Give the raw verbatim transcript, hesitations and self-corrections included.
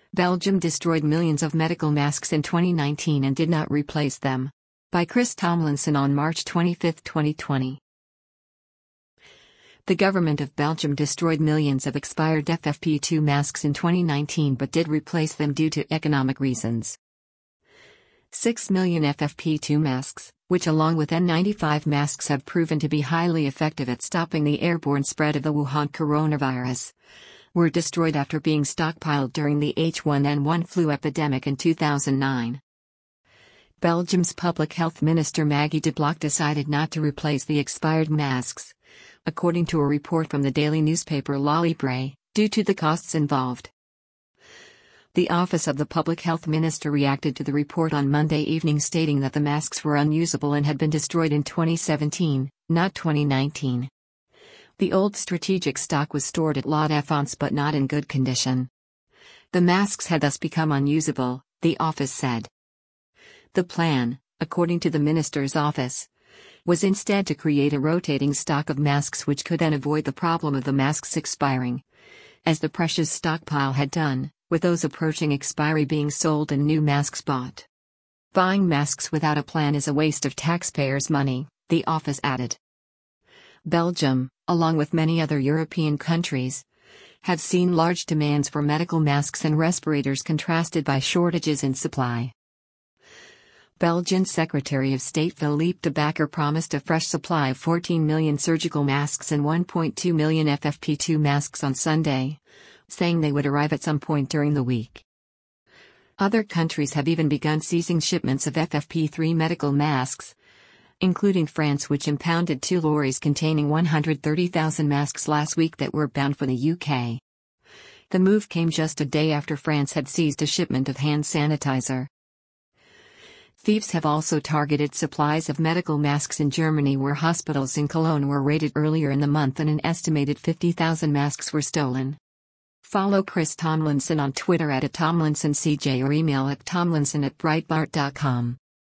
Belgium destroyed millions of medical masks in twenty nineteen and did not replace them. By Chris Tomlinson on March twenty-fifth, twenty twenty. The government of Belgium destroyed millions of expired F F P two masks in twenty nineteen but did replace them due to economic reasons. six million F F P two masks, which along with N ninety-five masks have proven to be highly effective at stopping the airborne spread of the Wuhan coronavirus, were destroyed after being stockpiled during the H one N one flu epidemic in two thousand nine. Belgium's public health minister Maggie de Blok decided not to replace the expired masks, according to a report from the daily newspaper La Libre, due to the costs involved. The Office of the Public Health Minister reacted to the report on Monday evening, stating that the masks were unusable and had been destroyed in twenty seventeen, not twenty nineteen. The old strategic stock was stored at La Défense but not in good condition. The masks had thus become unusable, the office said. The plan, according to the minister's office, was instead to create a rotating stock of masks which could then avoid the problem of the masks expiring, as the precious stockpile had done, with those approaching expiry being sold and new masks bought. Buying masks without a plan is a waste of taxpayers' money, the office added. Belgium, along with many other European countries, have seen large demands for medical masks and respirators contrasted by shortages in supply. Belgian Secretary of State Philippe de Backer promised a fresh supply of fourteen million surgical masks and one point two million F F P two masks on Sunday, saying they would arrive at some point during the week. Other countries have even begun ceasing shipments of F F P three medical masks, including France, which impounded two lorries containing one hundred thirty thousand masks last week that were bound for the U K. The move came just a day after France had seized a shipment of hand sanitizer. Thieves have also targeted supplies of medical masks in Germany, where hospitals in Cologne were raided earlier in the month and an estimated fifty thousand masks were stolen. Follow Chris Tomlinson on Twitter at Tomlinson C J or email at tomlinson at breitbart dot com.